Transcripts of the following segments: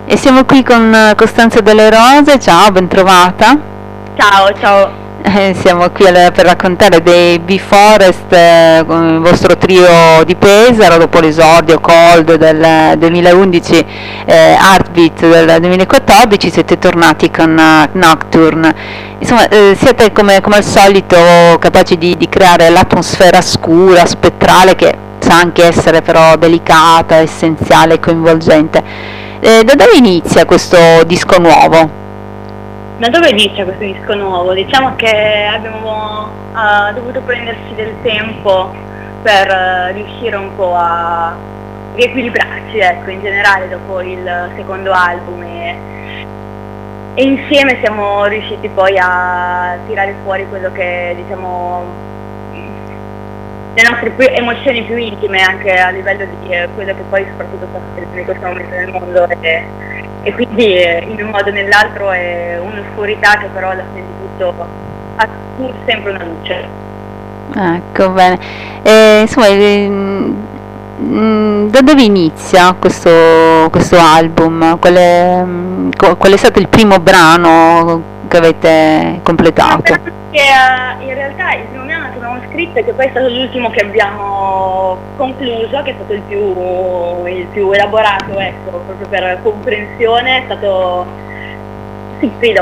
E siamo qui con Costanza Delle Rose, ciao, bentrovata. Ciao, ciao. Siamo qui per raccontare dei B-Forest, con il vostro trio di Pesaro, dopo l'esordio Cold del 2011, Heartbeat del 2014, siete tornati con Nocturne. Insomma, siete come al solito capaci di creare l'atmosfera scura, spettrale, che sa anche essere però delicata, essenziale e coinvolgente. Da dove inizia questo disco nuovo? Da dove inizia questo disco nuovo? Diciamo che abbiamo dovuto prenderci del tempo per riuscire un po' a riequilibrarci, ecco, in generale dopo il secondo album e insieme siamo riusciti poi a tirare fuori quello che, diciamo, le nostre emozioni più intime, anche a livello di quello che poi soprattutto sta succedendo in questo momento nel mondo e quindi in un modo o nell'altro è un'oscurità che però alla fine di tutto ha pur sempre una luce. Ecco, bene. Insomma, da dove inizia questo album? Qual è stato il primo brano che avete completato? Che in realtà il primo brano che abbiamo scritto e che poi è stato l'ultimo che abbiamo concluso, che è stato il più elaborato, ecco, proprio per comprensione, è stato Sigfrido.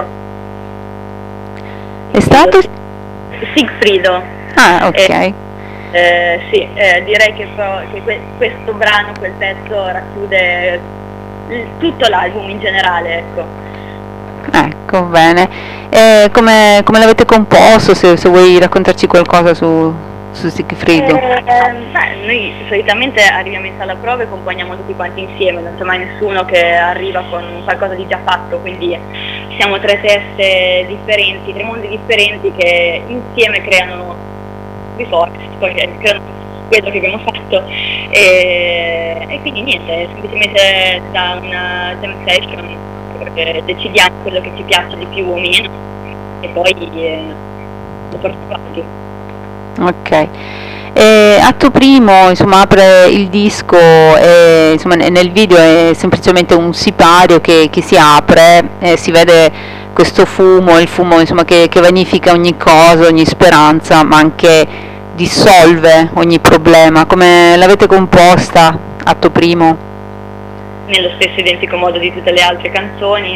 È stato? Sigfrido. Ah, ok. Sì, direi che questo brano, quel pezzo racchiude tutto l'album in generale, ecco. Ecco, bene. Come l'avete composto, se vuoi raccontarci qualcosa su Sigfrido? Noi solitamente arriviamo in sala prove e componiamo tutti quanti insieme, non c'è mai nessuno che arriva con qualcosa di già fatto, quindi siamo tre teste differenti, tre mondi differenti che insieme creano B-Forest, poi creano quello che abbiamo fatto e quindi niente, semplicemente da una jam session decidiamo quello che ci piace di più o meno e poi lo portiamo avanti. Ok. Atto primo, insomma, apre il disco e insomma, nel video è semplicemente un sipario che si apre e si vede questo fumo, il fumo insomma, che vanifica ogni cosa, ogni speranza, ma anche dissolve ogni problema. Come l'avete composta, atto primo? Nello stesso identico modo di tutte le altre canzoni,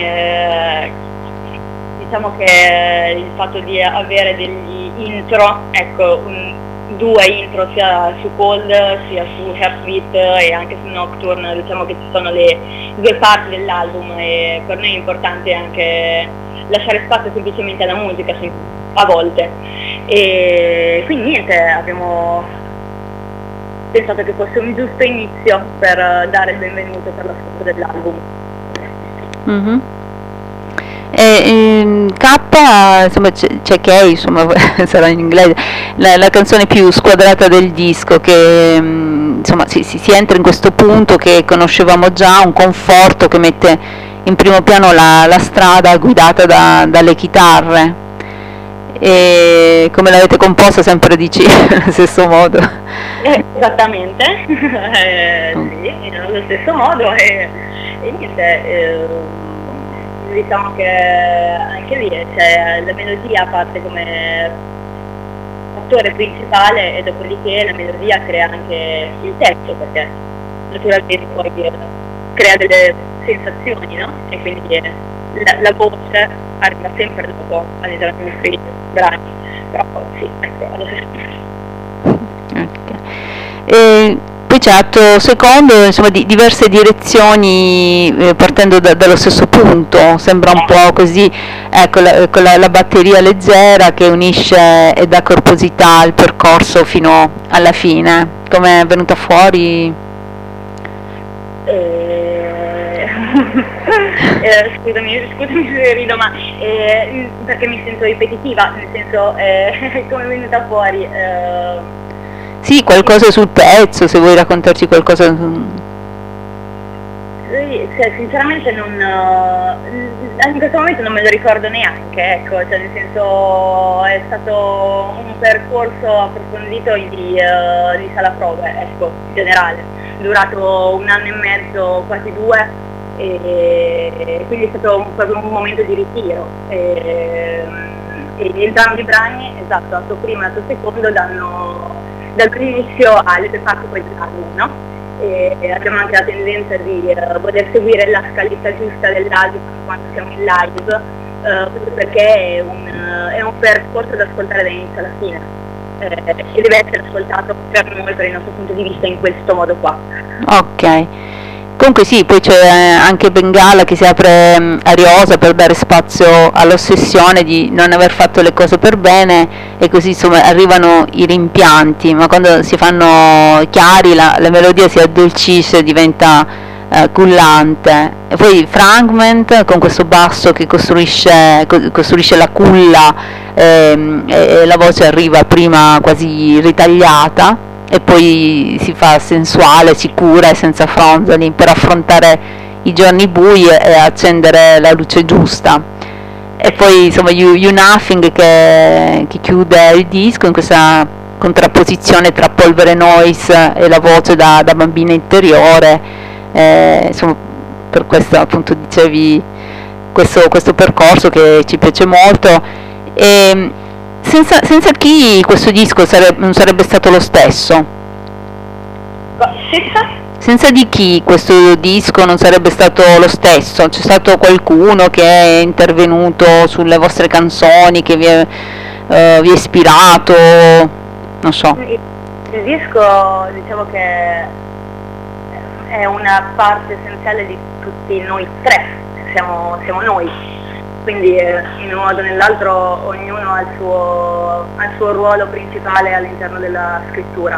diciamo che il fatto di avere degli intro, ecco, due intro sia su Cold sia su Heartbeat e anche su Nocturne, diciamo che ci sono le due parti dell'album e per noi è importante anche lasciare spazio semplicemente alla musica a volte e quindi niente, abbiamo pensato che fosse un giusto inizio per dare il benvenuto per l'ascolto dell'album. Mm-hmm. K, insomma, c'è Kay, insomma, sarà in inglese, la canzone più squadrata del disco, che insomma si entra in questo punto che conoscevamo già, un conforto che mette in primo piano la strada guidata dalle chitarre. E come l'avete composta, sempre dici allo stesso modo? Esattamente, sì, allo stesso modo e niente, diciamo che anche lì c'è la melodia parte come fattore principale e dopodiché la melodia crea anche il testo perché naturalmente poi crea delle sensazioni, no? E quindi la voce arriva sempre dopo all'interno dei nostri brani, però sì, ecco, allo stesso tempo. Okay. Poi c'è atto secondo, insomma, diverse direzioni partendo dallo stesso punto, sembra un po' così, ecco, con la batteria leggera che unisce e dà corposità al percorso fino alla fine. Come è venuta fuori? Scusami se rido, ma perché mi sento ripetitiva, nel senso come è venuta fuori. Sì, qualcosa sul pezzo, se vuoi raccontarci qualcosa. Cioè, sinceramente in questo momento non me lo ricordo neanche, ecco, cioè nel senso è stato un percorso approfondito di sala prove, ecco, in generale, durato 1 anno e mezzo, quasi 2, e quindi è stato proprio un momento di ritiro. E entrambi i brani, esatto, l'atto primo e l'atto secondo, danno inizio alle due parti poi dell'album, no? E abbiamo anche la tendenza di voler seguire la scaletta giusta dell'album quando siamo in live, proprio perché è un percorso da ascoltare dall'inizio alla fine, e deve essere ascoltato per noi, per il nostro punto di vista, in questo modo qua. Ok. Comunque sì, poi c'è anche Bengala che si apre ariosa per dare spazio all'ossessione di non aver fatto le cose per bene, e così insomma arrivano i rimpianti, ma quando si fanno chiari la melodia si addolcisce, diventa cullante. E poi Fragment con questo basso che costruisce la culla, e la voce arriva prima quasi ritagliata, e poi si fa sensuale, sicura e senza fronzoli per affrontare i giorni bui e accendere la luce giusta. E poi insomma You Nothing che chiude il disco in questa contrapposizione tra polvere noise e la voce da bambina interiore, insomma, per questo appunto dicevi questo percorso che ci piace molto. E senza chi questo disco non sarebbe stato lo stesso. Senza di chi questo disco non sarebbe stato lo stesso. C'è stato qualcuno che è intervenuto sulle vostre canzoni, che vi è ispirato, non so. Il disco, diciamo che è una parte essenziale di tutti noi tre, siamo noi. Quindi in un modo o nell'altro ognuno ha il suo ruolo principale all'interno della scrittura.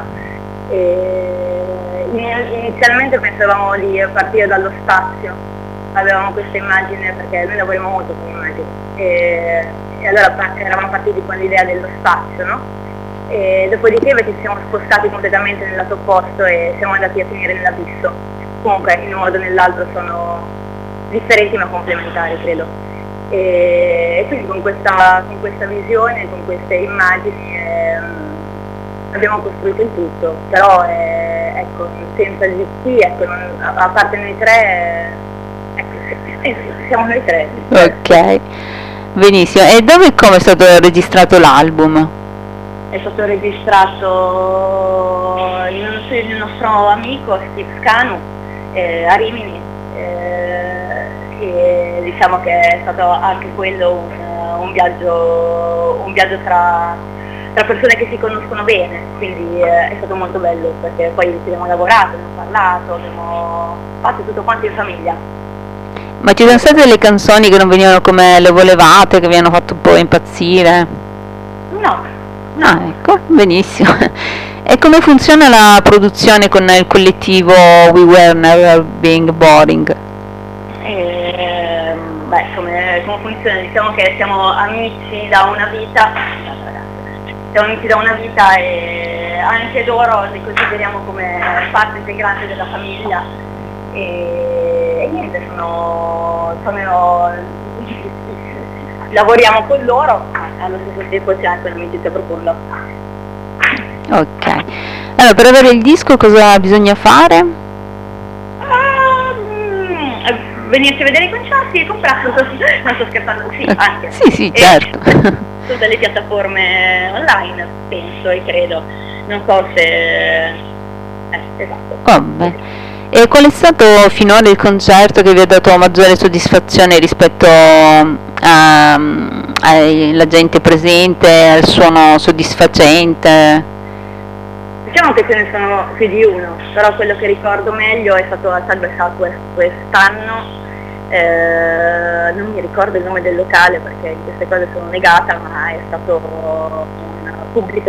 Inizialmente pensavamo di partire dallo spazio, avevamo questa immagine perché noi lavoriamo molto con immagini, e allora eravamo partiti con l'idea dello spazio, no? E dopodiché invece ci siamo spostati completamente nel lato opposto e siamo andati a finire nell'abisso. Comunque in un modo o nell'altro sono differenti ma complementari, credo. E quindi con questa visione, con queste immagini abbiamo costruito il tutto, però ecco, senza GT, ecco, a parte noi tre, ecco, siamo noi tre. Ok, benissimo. E dove e come è stato registrato l'album? È stato registrato in uno studio di un nostro amico Steve Scanu a Rimini. E diciamo che è stato anche quello un viaggio tra persone che si conoscono bene, quindi è stato molto bello perché poi ci abbiamo lavorato, abbiamo parlato, abbiamo fatto tutto quanto in famiglia. Ma ci sono state delle canzoni che non venivano come le volevate, che vi hanno fatto un po' impazzire? No. Ah, ecco, benissimo. E come funziona la produzione con il collettivo We Were Never Being Boring? Come funziona? Diciamo che siamo amici da una vita, e anche loro li consideriamo come parte integrante della famiglia, e niente, lavoriamo con loro, ma allo stesso tempo c'è anche un'amicizia profonda. Ok, allora per avere il disco cosa bisogna fare? Venirci a vedere i concerti e comprarlo. Non sto scherzando, sì, anche. Sì, certo. Su delle piattaforme online, penso e credo. Non so se... esatto. Vabbè. E qual è stato finora il concerto che vi ha dato maggiore soddisfazione rispetto alla gente presente, al suono soddisfacente? Diciamo che ce ne sono più di uno, però quello che ricordo meglio è stato a South by Southwest quest'anno. Non mi ricordo il nome del locale perché in queste cose sono negata, ma è stato un pubblico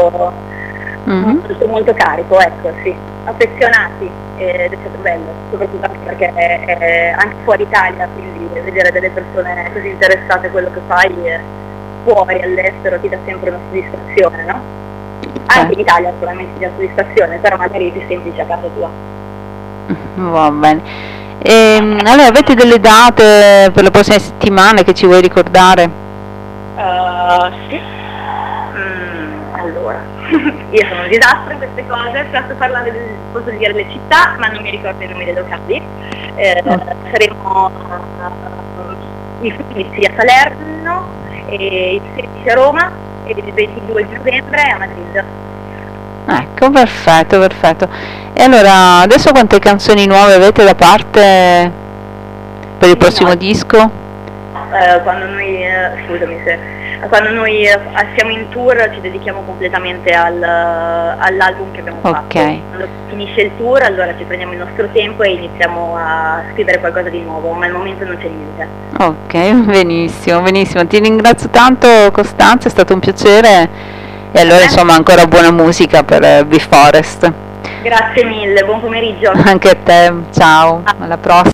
molto carico, ecco, sì, affezionati, ed è stato bello, soprattutto anche perché è anche fuori Italia, quindi vedere delle persone così interessate a quello che fai fuori, all'estero, ti dà sempre una soddisfazione, no? Anche in Italia sicuramente ti dà soddisfazione, però magari è più semplice a casa tua. Va bene. Allora, avete delle date per le prossime settimane che ci vuoi ricordare? Sì. Allora, io sono un disastro in queste cose, posso parlare posso dire le città, ma non mi ricordo i nomi dei locali. Saremo il 15 a Salerno, e il 16 a Roma e il 22 di novembre a Madrid. Ecco, perfetto, perfetto. E allora, adesso quante canzoni nuove avete da parte per il prossimo disco? Quando noi, scusami se, quando noi siamo in tour ci dedichiamo completamente all'album che abbiamo fatto. Quando finisce il tour allora ci prendiamo il nostro tempo e iniziamo a scrivere qualcosa di nuovo, ma al momento non c'è niente. Ok, benissimo, benissimo. Ti ringrazio tanto Costanza, è stato un piacere e allora insomma ancora buona musica per Be Forest. Grazie mille, buon pomeriggio. Anche a te, ciao, alla prossima.